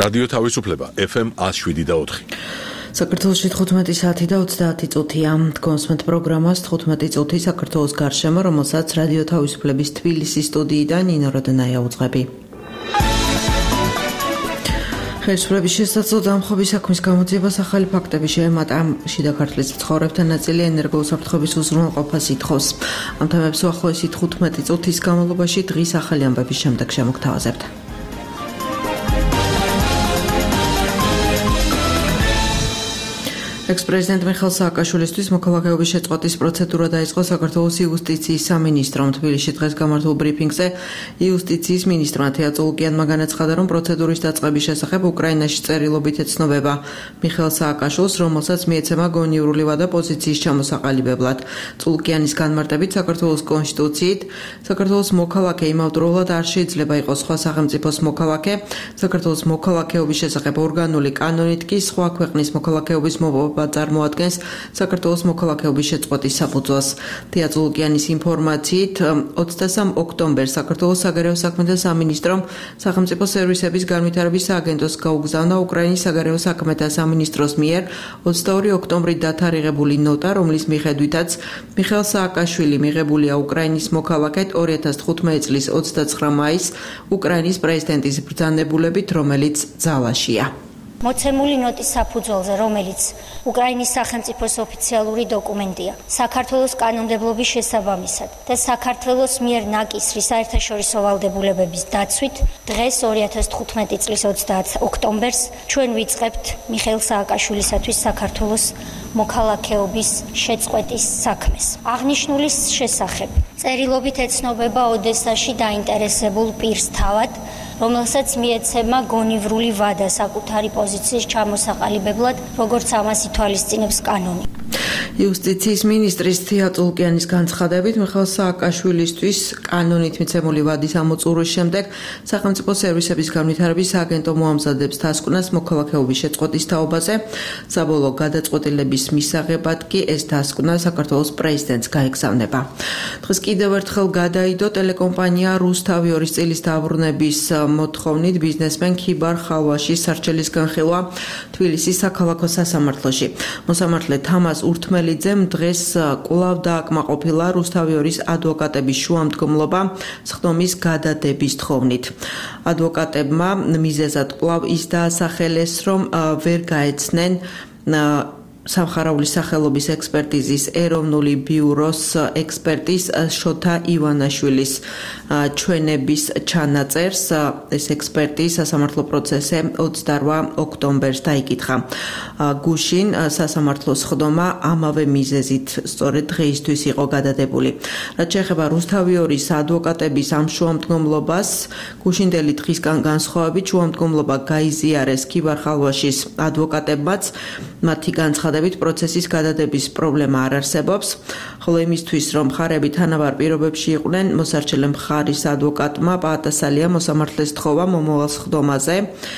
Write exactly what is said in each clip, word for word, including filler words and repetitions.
რადიო თავისუფლება ეფ ემ one oh seven და four. საქართველოში თხუთმეტი საათი და ოცდაათი წუთია. გონსმენთ პროგრამას თხუთმეტი წუთი საქართველოს გარშემო, რომელსაც რადიო თავისუფლების თბილისის სტუდიიდან ნინო როდენაია უძღვები. ხელისუფლების შესაძლო დამხობის საქმის გამოძიებას ახალი ფაქტები შეემატა. შიდა ქართლის მცხოვრებთა ნაწილი ენერგოუსაფრთხოების უზრუნველყოფას ითხოვს. ამ თემებს უახლოესი თხუთმეტი წუთის განმავლობაში დღის ახალი ამბების შემდეგ შემოგთავაზებთ. ექს-პრეზიდენტ მიხეილ სააკაშვილისთვის მოქალაქეობის შეწყვეტის პროცედურა დაიწყო საქართველოს იუსტიციის სამინისტრომ. თბილისში დღეს გამართულ ბრიფინგზე იუსტიციის მინისტრმა თეატრო ლუკიანმა განაცხადა, რომ პროცედურის დაწყების შესახებ უკრაინაში წერილობით ეცნობება მიხეილ სააკაშვილს, რომელსაც მიეცემა გონივრული ვადა პოზიციის ჩამოსაყალიბებლად. წულუკიანის განმარტებით საქართველოს კონსტიტუციით საქართველოს მოქალაქე იმავდროულად არ შეიძლება იყოს სხვა სახელმწიფოს მოქალაქე. საქართველოს მოქალაქეობის შესახებ ორგანული კანონით კი სხვა ქვეყნის მოქალაქეობის მოპოვება წარმოადგენს საქართველოს მოქალაქეობის შეწყვეტის საფუძველს. თეატრო ლუკიანის ინფორმაციით ოცდასამ ოქტომბერს საქართველოს საგარეო საქმეთა სამინისტრომ სახელმწიფო სერვისების განვითარების სააგენტოს გაუგზავნა უკრაინის საგარეო საქმეთა სამინისტროს მიერ ოცდაორი ოქტომბრით დათარიღებული ნოტა, რომლის მიხედვითაც მიხეილ სააკაშვილი მიღებულია უკრაინის მოქალაქედ ორი ათას თხუთმეტი წლის ოცდაცხრა მაისს უკრაინის პრეზიდენტის ბრძანებულებით, რომელიც ძალაშია. მოცემული ნოტის საფუძველზე, რომელიც უკრაინის სახელმწიფოს ოფიციალური დოკუმენტია, საქართველოს კანონმდებლობის შესაბამისად და საქართველოს მიერ ნაკისრი საერთაშორისო ვალდებულებების დაცვით, დღეს ორი ათას თხუთმეტი წლის ოცდაათი ოქტომბერს ჩვენ ვიწყებთ მიხეილ სააკაშვილისათვის საქართველოს მოქალაქეობის შეწყვეტის საქმეს. აღნიშნულის შესახებ წერილობით ეცნობება ოდესაში დაინტერესებულ პირს თავად, რომელსაც მიეცემა გონივრული ვადა საკუთარი პოზიციის ჩამოსაყალიბებლად, როგორც ამას ითვალისწინებს კანონი. იუსტიციის მინისტრის თეატრო ლუკიანის განცხადებით, მიხეილ სააკაშვილისთვის კანონით მიცემული ვადის ამოწურვის შემდეგ სახელმწიფო სერვისების განვითარების სააგენტო მოამზადებს დასკვნას მოქალაქეობის შეწყვეტის თაობაზე. საბოლოო გადაწყვეტილების მისაღებად კი ეს დასკვნა საქართველოს პრეზიდენტს გაეგზავნება. დღეს კიდევ ერთხელ გადაიდო ტელეკომპანია რუსთავიორის წილის დაბრუნების მოთხოვნით ბიზნესმენ ქიბარ ხალვაშის სარჩელის განხილვა თბილისის საქალაქო სასამართლოში. მოსამართლე თამაზ ურთმელიძემ დღეს კვლავ დააკმაყოფილა რუსთავიორის ადვოკატების შუამდგომლობა სხდომის გადადების თხოვნით. ადვოკატებმა მიზეზად კვლავ ის დაასახელეს, რომ ვერ გაეცნენ სამხარაულის სახელობის ექსპერტიზის ეროვნული ბიუროს ექსპერტის შოთა ივანაშვილის ჩვენების ჩანაწერს. ეს ექსპერტი სასამართლო პროცესზე ოცდაორ ოქტომბერს დაიკითხა. გუშინ სასამართლოს სხდომა ამავე მიზეზით სწორედ დღეისთვის იყო გადადებული. რაც შეეხება რუსთავიორის ადვოკატების ამ შუამდგომლობას, გუშინდელი დღისგან განსხვავებით შუამდგომლობა გაიზიარეს ქიბარ ხალვაშის ადვოკატებმაც, მათი განცხადებით პროცესის გადადების პრობლემა არ არსებობს, ხოლო იმისთვის, რომ მხარები თანაბარ პირობებში იყვნენ, მოსარჩელე მხარის ადვოკატმა პაატასალია მოსამართლეს თხოვა მომავალ სხდომაზე,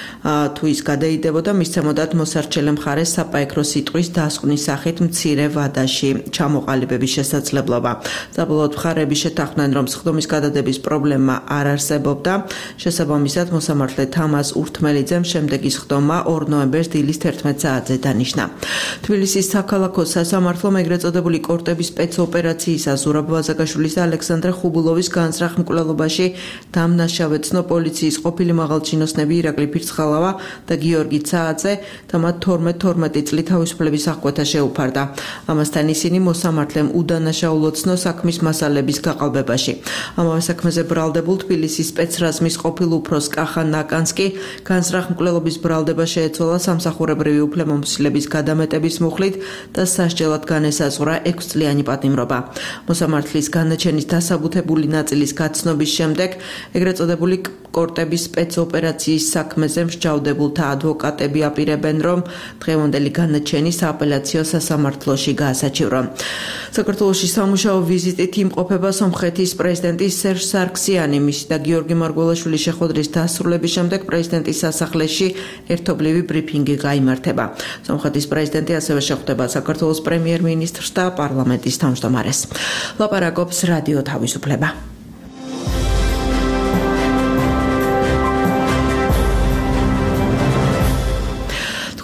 თუ ის გადაიდებოდა, მისცემოდათ მოსარჩელე მხარეს საპაექრო სიტყვის დასკვნის სახით მცირე ვადაში ჩამოყალიბების შესაძლებლობა. საბოლოოდ მხარები შეთანხმდნენ, რომ სხდომის გადადების პრობლემა არ არსებობდა. შესაბამისად, მოსამართლე თამაზ ურთმელიძემ შემდეგი სხდომა ორ ნოემბერს დილის თერთმეტ საათზე დანიშნა. თბილისის საქალაქო სასამართლომ ეგრეთ წოდებული კორტების სპეცოპერაციისა ზურაბ ვაზაგაშვილის და ალექსანდრე ხუბულოვის განზრახ მკვლელობაში დამნაშავეცნო პოლიციის ყოფილი მაღალჩინოსნები ირაკლი ფირცხალავა და გიორგი ცააძე და მათ თორმეტ თორმეტი წლით თავისუფლების აღკვეთა შეუფარდა. ამასთან ისინი მოსამართლემ უდანაშაულოცნო საქმის მასალების გაყალბებაში. ამავე საქმეზე ბრალდებულ თბილისის სპეცრაზმის ყოფილ უფროს კახა ნაკანსკი განზრახ მკვლელობის ბრალდება შეეცვალა სამსახურებრივი უფლებამოსილების გადამეტების მუხლით და სასჯელად განესაზღვრა ექვსწლიანი პატიმრობა. მოსამართლის განაჩენის დასაბუთებული ნაწილის გაცნობის შემდეგ ეგრეთ წოდებული კორტების სპეცოპერაციის საქმეზე მსჯავრდებულთა ადვოკატები აპირებენ, რომ დღევანდელი განაჩენი სააპელაციო სასამართლოში გაასაჩივრონ. საქართველოში სამუშაო ვიზიტით იმყოფება სომხეთის პრეზიდენტი სერჟ სარქსიანი. მისი და გიორგი მარგველაშვილის შეხვედრის დასრულების შემდეგ პრეზიდენტის სასახლეში ერთობლივი ბრიფინგი გაიმართება. სომხეთის პრეზიდენტი ასევე შეხვდება საქართველოს პრემიერ-მინისტრს და პარლამენტის თავმჯდომარეს. ლაპარაკობს რადიო თავისუფლება.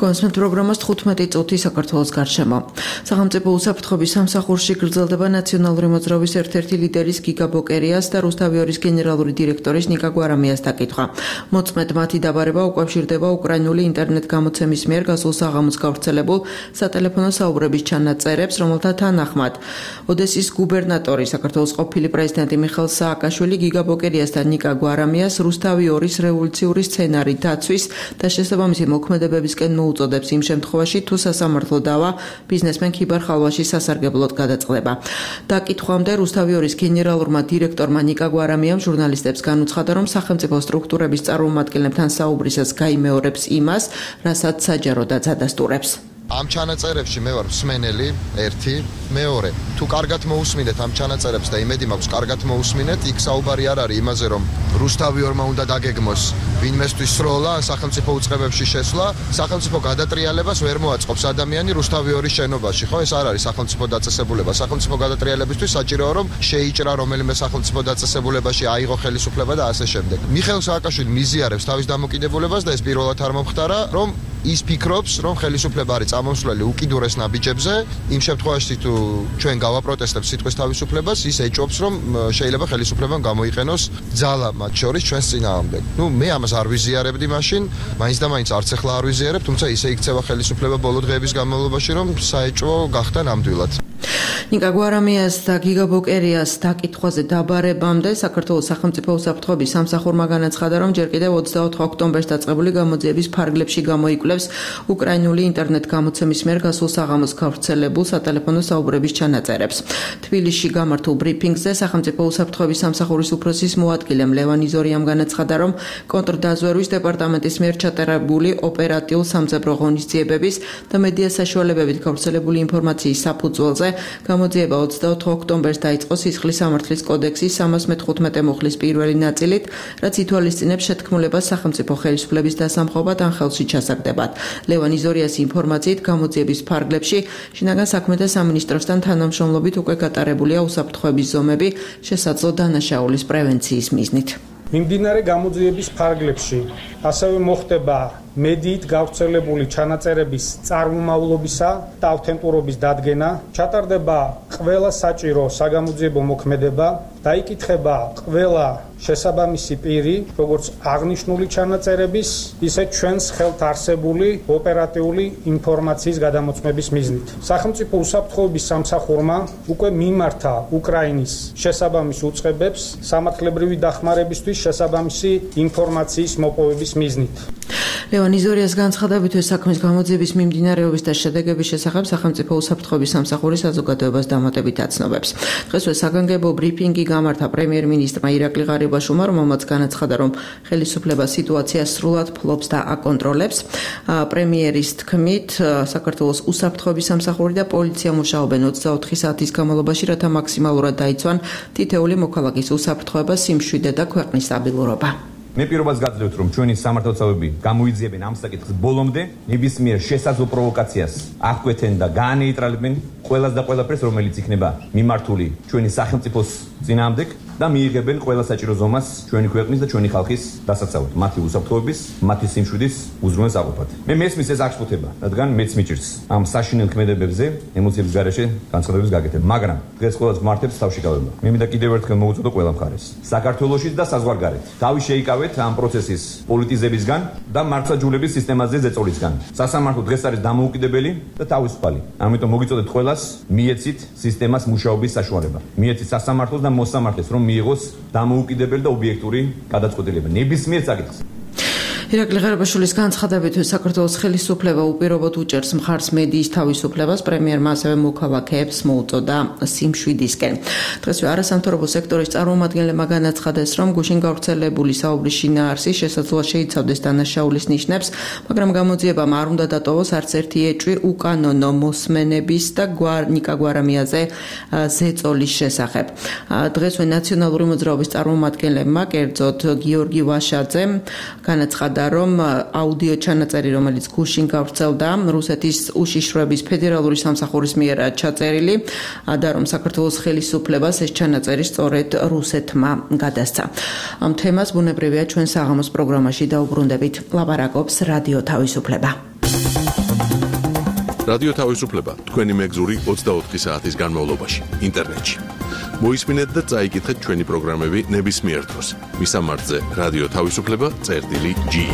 გონსმენთ პროგრამას თხუთმეტი წუთი საქართველოს გარშემო. სახელმწიფო უსაფრთხოების სამსახურში გრძელდება ნაციონალური მოძრაობის ერთ-ერთი ლიდერის გიგა ბოკერიას და რუსთავიორის გენერალური დირექტორის ნიკა გვარამიას დაკითხვა. მოწმედ მათი დაბარება უკავშირდება უკრაინული ინტერნეტ გამოცემის მიერ გასულ საღამოს გავრცელებულ სატელეფონო საუბრების ჩანაწერებს, რომელთა თანახმად ოდესის გუბერნატორი, საქართველოს ყოფილი პრეზიდენტი მიხეილ სააკაშვილი გიგა ბოკერიას და ნიკა გვარამიას რუსთავიორის რევოლუციური სცენარი დაცვის და შესაბამისი მოქმედებებისკენ მოუწოდებს იმ შემთხვევაში, თუ სასამართლო დავა ბიზნესმენ ქიბარ ხალვაშის სასარგებლოდ გადაწყდება. დაკითხვამდე რუსთავიორის გენერალურმა დირექტორმა ნიკა გვარამიამ ჟურნალისტებს განუცხადა, რომ სახელმწიფო სტრუქტურების წარმომადგენლებთან საუბრისას გაიმეორებს იმას, რასაც საჯაროდაც ადასტურებს. ამ ჩანაწერებში მე ვარ მსმენელი, ერთი, მეორე. თუ კარგად მოусმინეთ ამ ჩანაწერებს და იმედი მაქვს კარგად მოусმინეთ, იქ საუბარი არ არის იმაზე, რომ რუსთავიორმა უნდა დაგეგმოს ვინმესთვის სროლა ან სახელმწიფო უწყებებში შესვლა, სახელმწიფო გადატრიალებას ვერ მოაწყობს ადამიანი რუსთავიორის შენობაში, ხო? ეს არ არის სახელმწიფო დაწესებულება. სახელმწიფო გადატრიალებისთვის საჭიროა, რომ შეიჭრა რომელიმე სახელმწიფო დაწესებულებაში აიღო ხელისუფლება და ასე შემდეგ. მიხეილ სააკაშვილი მიზიარებს თავის დამოკიდებულებას და ეს პირველად არ მომხდარა, რომ ის ფიქრობს, რომ ხელისუფლება არის წამოსვლელი უკიდურეს ნაბიჯებზე, იმ შემთხვევაში თუ ჩვენ გავაპროტესტებთ სიტყვის თავისუფლებას, ის ეჭვობს, რომ შეიძლება ხელისუფლებამ გამოიყენოს ძალა მათ შორის ჩვენს წინააღმდეგ. ნუ მე ამას არ ვიზიარებდი მაშინ, მაინც და მაინც არც ახლა არ ვიზიარებ, თუმცა ისე იქცევა ხელისუფლება ბოლო დღეების განმავლობაში, რომ საეჭვო გახდა ნამდვილად. ნიკა გვარამიას და გიგა ბოკერიას დაკითხვაზე დაბარებამდე საქართველოს სახელმწიფო უსაფრთხოების სამსახურმა განაცხადა, რომ ჯერ კიდევ ოცდაოთხ ოქტომბერს დაწყებული გამოძიების ფარგლებში გამოიკვლევს უკრაინული ინტერნეტ გამოცემის მიერ გასულ საღამოს გავრცელებულ სატელეფონო საუბრების ჩანაწერებს. თბილისში გამართულ ბრიფინგზე სახელმწიფო უსაფრთხოების სამსახურის უფროსის მოადგილემ ლევან იზორიამ განაცხადა, რომ კონტრდაზვერვის დეპარტამენტის მიერ ჩატარებული ოპერატიულ-სამძებრო ღონისძიებების და მედია საშუალებებით გავრცელებული ინფორმაციის საფუძველზე გამოძიება ოცდაოთხ ოქტომბერს დაიწყო სისხლის სამართლის კოდექსის სამას მეთხუთმეტე მუხლის პირველი ნაწილით, რაც ითვალისწინებს შეთქმულებას სახელმწიფო ხელისუფლების დასამხობად ან ხელში ჩასაგდებად. ლევან იზორიას ინფორმაციით გამოძიების ფარგლებში შინაგან საქმეთა სამინისტროსთან თანამშრომლობით უკვე გატარებულია უსაფრთხოების ზომები შესაძლო დანაშაულის პრევენციის მიზნით. მიმდინარე გამოძიების ფარგლებში ასევე მოხდება მედიით გავრცელებული ჩანაწერების წარმომავლობისა და ავთენტურობის დადგენა, ჩატარდება ყველა საჭირო საგამოძიებო მოქმედება, დაიკითხება ყველა შესაბამისი პირი, როგორც აღნიშნული ჩანაწერების, ისე ჩვენს ხელთ არსებული ოპერატიული ინფორმაციის გადამოწმების მიზნით. სახელმწიფო უსაფრთხოების სამსახურმა უკვე მიმართა უკრაინის შესაბამის უწყებებს სამართლებრივი დახმარებისთვის შესაბამისი ინფორმაციის მოპოვების მიზნით. ლევან იზორიას განცხადებით, ეს საქმის გამოძიების მიმდინარეობის და შედეგების შესახებ სახელმწიფო უსაფრთხოების სამსახური საზოგადოებას დამატებით აცნობებს. დღესვე საგანგებო ბრიფინგი გამართა პრემიერ-მინისტრმა ირაკლი ღარიბაშვილმა, რომელმაც განაცხადა, რომ ხელისუფლება სიტუაციას სრულად ფლობს და აკონტროლებს. პრემიერის თქმით, საქართველოს უსაფრთხოების სამსახური და პოლიცია მუშაობენ ოცდაოთხი საათის განმავლობაში, რათა მაქსიმალურად დაიცვან თითოეული მოქალაქის უსაფრთხოება, სიმშვიდე და ქვეყნის სტაბილურობა. მე პირობას გაძლევთ, რომ ჩვენი სამართალდამცავები გამოიძიებენ ამ საკითხს ბოლომდე, ნებისმიერ შესაძლო პროვოკაციას აღკვეთენ და გაანეიტრალებენ ყველას და ყველაფერს, რომელიც იქნება მიმართული ჩვენი სახელმწიფოს წინააღმდეგ და მიიღებენ ყველა საჭირო ზომას ჩვენი ქვეყნის და ჩვენი ხალხის დასაცავად, მათი უსაფრთხოების, მათი სიმშვიდის უზრუნველს აყოფად. მე მესმის ეს აღშფოთება, რადგან მეც მიჭირს ამ საშინელ ქმედებებზე ემოციების გარეშე განცხადების გაკეთება, მაგრამ დღეს ყველას მართებს თავში გავება. მე მინდა კიდევ ერთხელ მოუწოდო ყველა მხარეს, საქართველოში და საზღვარგარეთ, თავი შეიკავეთ ამ პროცესის პოლიტიზებისგან და მართლმსაჯულების სისტემაზე ზეწოლისგან. სასამართლო დღეს არის დამოუკიდებელი და თავისუფალი. ამიტომ მოგიწოდეთ ყველას მიეცით სისტემას მუშაობის საშუალება. მიეცით სასამართლოს და მოსამართლეს, რომ მიიღოს დამოუკიდებელი და ობიექტური გადაწყვეტილება ნებისმიერ საკითხზე. ირაკლი ღარიბაშვილის განცხადებით, საქართველოს ხელისუფლება უპირობოდ უჭერს მხარს მედიის თავისუფლებას, პრემიერმა ასევე მოქალაქეებს მოუწოდა სიმშვიდისკენ. დღესვე არასამთავრობო სექტორის წარმომადგენლებმა განაცხადეს, რომ გუშინ გავრცელებული საუბრის შინაარსი შესაძლოა შეიცავდეს დანაშაულის ნიშნებს, მაგრამ გამოძიებამ არ უნდა დატოვოს არც ერთი ეჭვი უკანონო მოსმენების და ნიკა გვარამიაზე ზეწოლის შესახებ. დღესვე ნაციონალური მოძრაობის წარმომადგენლებმა, კერძოდ გიორგი ვაშაძემ, განაცხადა, რომ აუდიო ჩანაწერი, რომელიც გუშინ გავრცელდა რუსეთის უშიშროების ფედერალური სამსახურის მიერ ჩაწერილი და რომ საქართველოს ხელისუფლებას ეს ჩანაწერი სწორედ რუსეთმა გადასცა. ამ თემას ბუნებრივია ჩვენ საღამოს პროგრამაში დაუბრუნდებით. ლაპარაკობს რადიო თავისუფლება. რადიო თავისუფლება თქვენი მეგზური ოცდაოთხი საათის განმავლობაში ინტერნეტში. მოისმინეთ და წაიკითხეთ ჩვენი პროგრამები ნებისმიერ დროს. მისამართზე რადიო თავისუფლება წერტილი ჯი.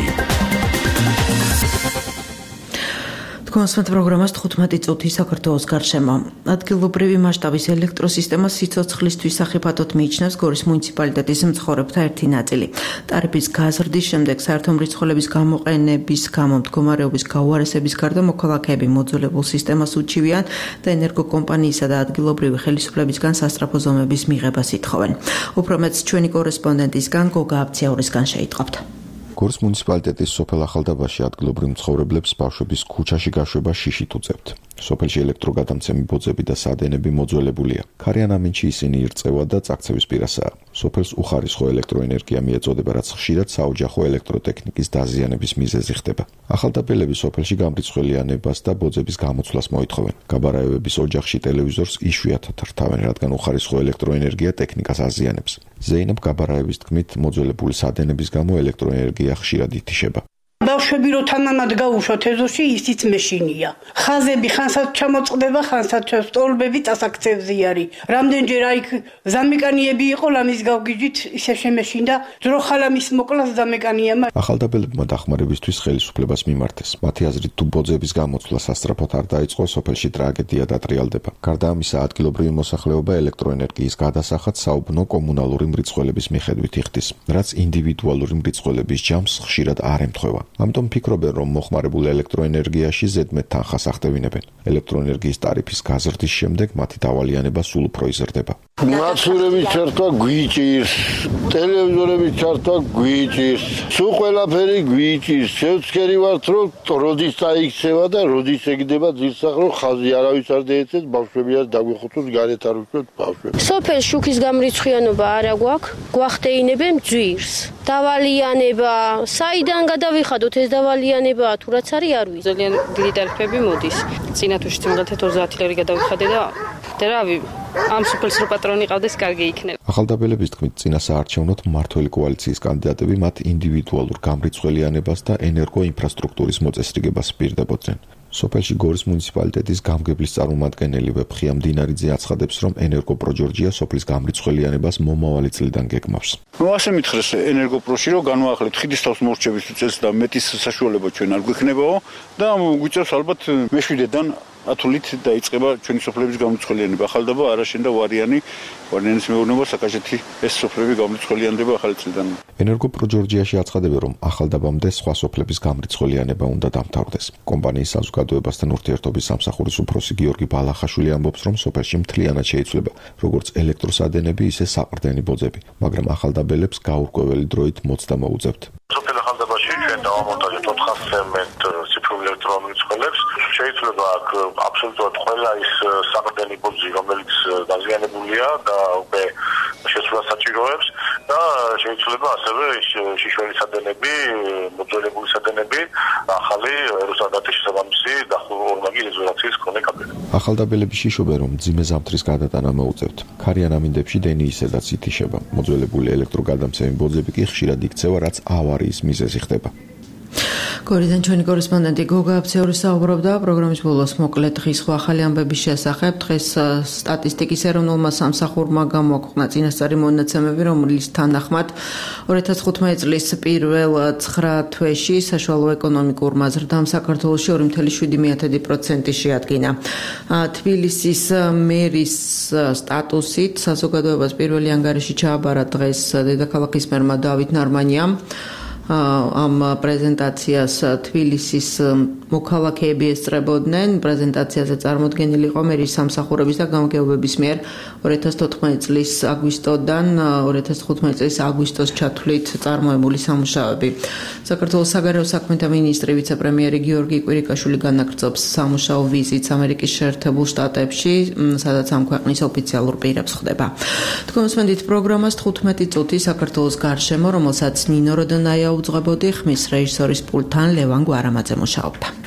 კონსვენტ პროგრამას თხუთმეტი წუთი საქართველოს გარშემო. ადგილობრივი მასშტაბის ელექტროსისტემა სიცოცხლისთვის სახიფათოდ მიიჩნევს გორის მუნიციპალიტეტის მცხოვრებთა ერთი ნაწილი. ტარიფის გაზრდის შემდეგ საერთო მრეწველების გამოყენების გამო მდგომარეობის გაუარესების გარდა მოქალაქეები მოძველებულ სისტემას უჩივიან და ენერგოკომპანიისა და ადგილობრივი ხელისუფლებისგან სასწრაფო ზომების მიღებას ითხოვენ. უფრო მეტს ჩვენი კორესპონდენტისგან გოგა აბციაურისგან შეიტყობთ. გორის მუნიციპალიტეტის სოფელ ახალდაბაში ადგილობრივ მცხოვრებლებს ბავშვების ქუჩაში გაშვება შიშით უწევთ. სოფელში ელექტროგადამცემი ბოძები და სადენები მოძველებულია. ქარიან ამინჩი ისინი ირწევა და წაქცევის პირასაა. სოფელს უხარისხო ელექტროენერგია მიეწოდება, რაც ხშირად საოჯახო ელექტროტექნიკის დაზიანების მიზეზი ხდება. ახალდაბელები სოფელში გამრიცხველიანებას და ბოძების გამოცვლას მოითხოვენ. გაბარაევების ოჯახში ტელევიზორს იშვიათად რთავენ, რადგან უხარისხო ელექტროენერგია ტექნიკას აზიანებს. ზეინებ გაბარაევის თქმით, მოძველებული სადენების გამო ელექტროენერგია ხშირად ითიშება. ბავშვები რო თანამად გაუშვათ ეზოში, ისიც მეშინია. ხაზები ხანსად ჩამოწყდება, ხანსად სტოლბები წასაქცევზე არის. რამდენჯერ აი ზამეკანიები იყო, ლამის გავგიჯით, ისე შემეშინდა, ძროხალამის მოკლას ზამეკანიამ. ახალდაბელებმა დახმარებისთვის ხელისუფლებას მიმართეს. მათი აზრით, თუ ბოძების გამოცვლა სასწრაფოდ არ დაიწყო, სოფელში ტრაგედია დატრიალდება. გარდა ამისა, ადგილობრივი მოსახლეობა ელექტროენერგიის გადასახადს საუბნო კომუნალური მრეწველების მიხედვით იხდის, რაც ინდივიდუალური მრეწველების ჯამს ხშირად არ ემთხვევა. ამიტომ ფიქრობენ, რომ მოხმარებულ ელექტროენერგიაში ზედმეტ თანხას ახდევინებენ. ელექტროენერგიის ტარიფის გაზრდის შემდეგ მათი დავალიანება სულ უფრო იზრდება. მაცურების ჩართვა გვიჭირს, ტელევიზორების ჩართვა გვიჭირს, სულ ყველაფერი გვიჭირს. შევცქერი ვართ, რომ როდის წაიქცევა და როდის ეგდება ძირსახრო ხაზი არავის არ დაეცეს, ბავშვები არ დაგვიხოცოს, გარეთ არ ვიშვათ ბავშვები. სოფელს შუქის გამრიცხიანობა არა გვაქვს, გვახდეინებენ ძვირს. დავალიანება, საიდან გადავიხადოთ ეს დავალიანებაა, თუ რაც არის არ ვიცი. ძალიან დიდი ტარიფები მოდის. წინა თვეში სიმღერით ოცდაათი ლარი გადავიხადე და და რავი, ამ სოფელს რო პატრონი ყავდეს, კარგი იქნება. ახალდაბელების თქმით, წინა საარჩევნოდ მმართველი კოალიციის კანდიდატები მათ ინდივიდუალურ გამრიცხველიანებას და ენერგოინფრასტრუქტურის მოწესრიგებას პირდებოდნენ. სოფელში გორის მუნიციპალიტეტის გამგებლის წარმომადგენელი ვეფხია მდინარიძე აცხადებს, რომ ენერგოპროჯორჯია სოფლის გამრიცხველიანებას მომავალი წლიდან გეგმავს. ნუ ასე მითხრეს ენერგოპროში, რომ განვაახლეთ ხიდის თავს მორჩების წელს და მეტის საშუალება ჩვენ არ გვექნებაო და გვიწევს ალბათ მეშვიდედან ათულით დაიწყება ჩვენი სოფლების გამრიცხველიანება. ახალდაბა არაშენ და ვარიანი, ვარიანის მეურნეობა საკაჟეთი ეს სოფლები გამრიცხველიანდება ახალი წლიდან. ენერგოპროჯორჯიაში აცხადებენ, რომ ახალდაბამდე სხვა სოფლების გამრიცხველიანება უნდა დამთავრდეს. კომპანიის საზოგადოებასთან ურთიერთობის სამსახურის უფროსი გიორგი ბალახაშვილი ამბობს, რომ სოფელში მთლიანად შეიცვლება როგორც ელექტროსადენები, ისე საყრდენი ბოძები, მაგრამ ახალდაბელებს გაურკვეველი დროით მოცდა მოუწევთ. სოფელ ახალდაბაში ჩვენ დავამონტაჟეთ ოთხასი მეტ ციფრულ ელექტრომრეწველებს. შეიძლება აქ აბსოლუტურად ყველა ის საყრდენი ბოძი, რომელიც დაზიანებულია და უკვე შეცვლას საჭიროებს და შეიძლება ასევე შიშველი სადენები, მოძველებული სადენები, ახალი ეროსტატის შესაბამისი ორმაგი იზოლაციის მქონე კაბელი. ახალდაბელები შიშობენ, რომ მძიმე ზამთრის გადატანა მოუწევთ. ქარიან ამინდებში დენი ისედაც ითიშება. მოძველებული ელექტროგადამცემი ბოძები კი ხშირად იქცევა, რაც ავარიის მიზეზი ხდება. გორიდან ჩვენი კორესპონდენტი გოგა აბციაური საუბრობდა პროგრამის ბოლოს მოკლედ დღის ხო ახალი ამბების შესახებ. დღეს სტატისტიკის ეროვნულმა სამსახურმა გამოაქვეყნა წინასწარი მონაცემები, რომლის თანახმად ორი ათას თხუთმეტი წლის პირველ ცხრა თვეში საშუალო ეკონომიკურმა ზრდამ საქართველოში ორი წუთი შვიდი პროცენტი შეადგინა. თბილისის მერის სტატუსით საზოგადოებას პირველი ანგარიში ჩააბარა დღეს დედაქალაქის მერმა დავით ნარმანიამ. ამ პრეზენტაციას თბილისის მოქალაქეები ესწრებოდნენ. პრეზენტაციაზე წარმოდგენილი იყო მერის სამსახურების და გამგეობების მიერ ორი ათას თოთხმეტი წლის აგვისტოდან ორი ათას თხუთმეტი წლის აგვისტოს ჩათვლით წარმოებული სამუშაოები. საქართველოს საგარეო საქმეთა მინისტრი ვიცე-პრემიერი გიორგი კვირიკაშვილი განაგრძობს სამუშაო ვიზიტს ამერიკის შეერთებულ შტატებში, სადაც ამ ქვეყნის ოფიციალურ პირებს ხდება. თქვენსმენდით პროგრამას თხუთმეტი წუთი საქართველოს გარშემო, რომელსაც ნინო როდონაია უძღვებოდი, ხმის რეჟისორის პულტთან ლევან გვარამაძე მუშაობდა.